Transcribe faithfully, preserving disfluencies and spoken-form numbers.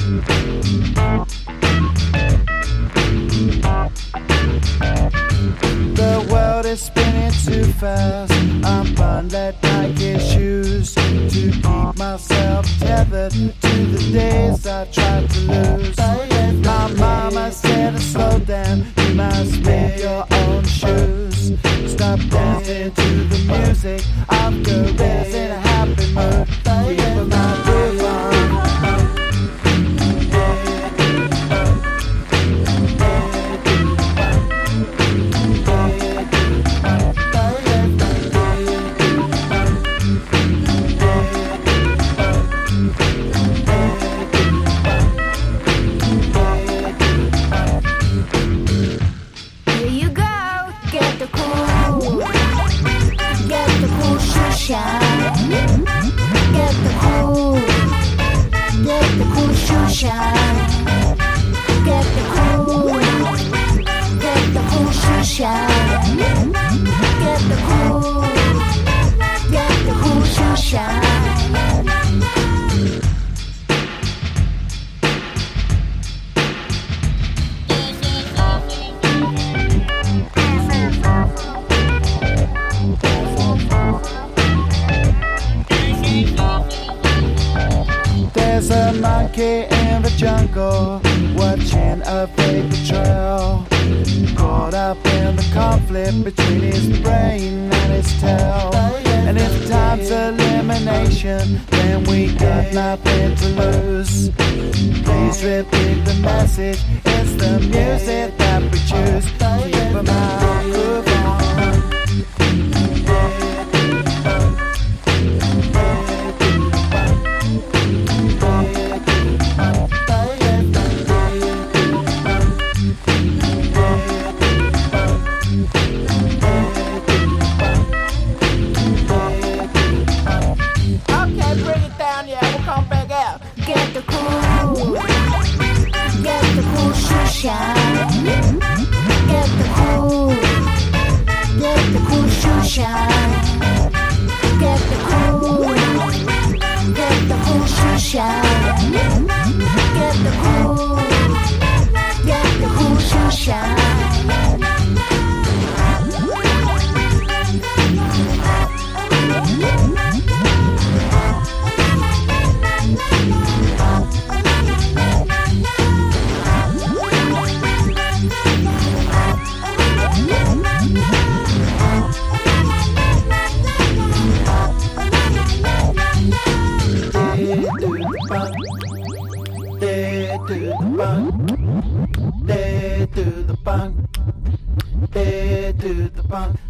The world is spinning too fast. I'm buying that Nike shoes to keep myself tethered to the days I tried to lose. My mama said to slow down, you must make your own shoes. Stop dancing to the music of gorillas in a happy mood. Keep my groove on. Get the cool, get the cool shoe shine. Get the cool, get the cool shoe shine. Get the cool, get the cool shoe shine. There's a monkey in the jungle watching a paper trail, caught up in the conflict between his brain and his tail. And if time's elimination, then we got nothing to lose. Please repeat the message, it's the music that we choose. Keep 'em out, move on. Get the cool, get the cool shoe shine. Get the cool, get the cool shoe shine. Get the cool, get the cool shoe shine. Get the cool, get the cool shoe shine. Dead to the bunk, dead to the bunk.